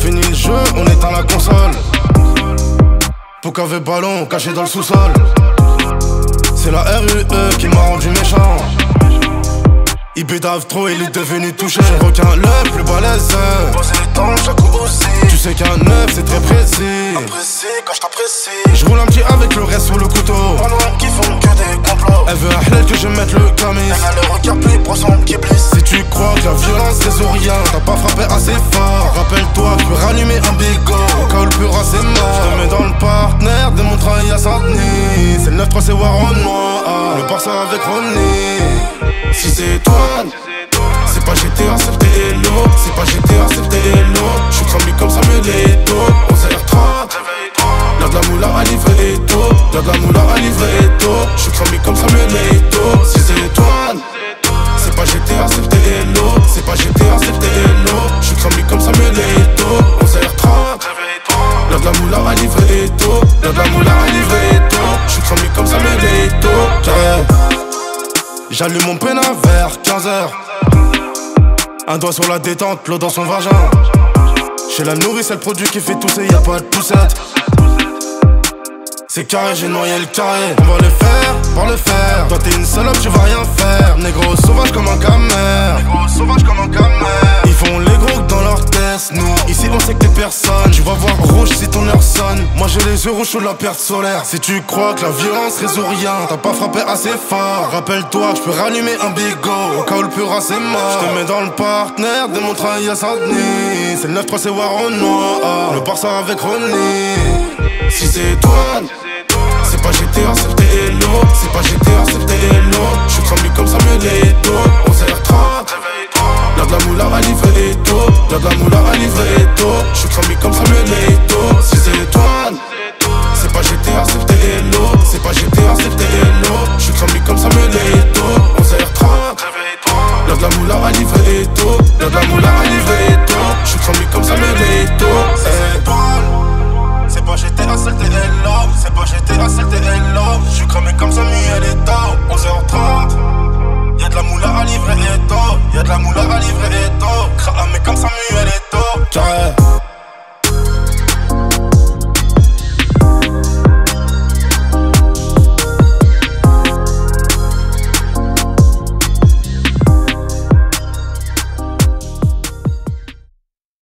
fini le jeu, on éteint la console. Poucave ballon caché dans le sous-sol. C'est la RUE qui m'a rendu méchant. Il bédave trop, il est devenu touché. Je requin le plus balèze. Poser les temps, chaque coup aussi. Tu sais qu'un neuf c'est très précis. Apprécie quand je t'apprécie. Je roule un petit avec le reste sous le couteau. Pas loin qui font que des complots. Elle veut un halal que je mette le camis. Elle a le regard plus poisson qui blisse. Si tu crois que la violence résout rien, t'as pas frappé assez fort. Rappelle-toi, je peux rallumer un bigot. Au cas où le pur c'est mort. Je te mets dans le partenaire, des montrailles à Saint-Denis. C'est le 9-3, c'est Warren moi. Le Barça avec Ronnie. Si c'est toi, c'est pas GTA, c'est TLO. C'est pas GTA, c'est TLO. J'suis cramé comme Samuel Eto'o. 11h30, y'a de la moula à livrer et tout. Y'a de la moula à livrer et tout. J'suis cramé comme Samuel Eto'o. Si c'est toi, c'est pas GTA, c'est TLO. C'est pas GTA, c'est TLO. J'suis cramé comme Samuel Eto'o. 11h30, y'a de la moula à livrer et tout. Y'a de la moula à livrer et tout. J'suis cramé comme Samuel Eto'o. J'allume mon peine vers 15h. Un doigt sur la détente, l'eau dans son vagin. Chez la nourrice, c'est le produit qui fait tousser, y'a pas de poussette. C'est carré, j'ai noyé le carré. On va le faire, par le faire. Toi t'es une salope, tu vas rien faire. Négro sauvage comme un camère. Négro sauvage comme un camère. Ils font les gros dans leur test. Nous, ici on sait que t'es personne. Tu vas voir rouge si ton heure sonne. Moi j'ai les yeux rouges sous la perte solaire. Si tu crois que la violence résout rien, t'as pas frappé assez fort. Rappelle-toi que je peux rallumer un bigot. Au cas où le pur c'est mort. Je te mets dans le partenaire, des montrailles à Saint-Denis. C'est le 9-3, c'est Warren noir. Le Barça avec Ronnie. Si c'est toi, c'est pas GTA, c'est TLO. C'est pas GTA, c'est TLO. J'suis cramé comme Samuel Eto'o. 11h30, y'a de la moula à livrer et tout. Y'a de la moula à livrer et tout. J'suis cramé comme Samuel Eto'o. 6 étoiles, c'est pas GTA, c'est TLO. C'est pas GTA, c'est TLO. J'suis cramé comme Samuel Eto'o.